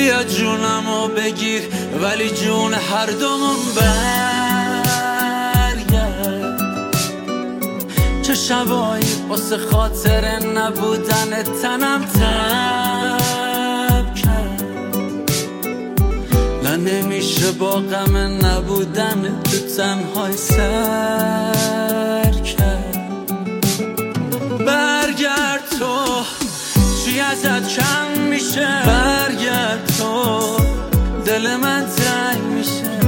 بیا جونمو بگیر ولی جون هر دومون برگرد. چه شبایی واسه خاطر نبودن تنم تب کرد. نه نمیشه با غم نبودن تو تنهای سر کرد. برگرد تو چی ازت کم میشه، برگرد تو دل من تنگ میشه.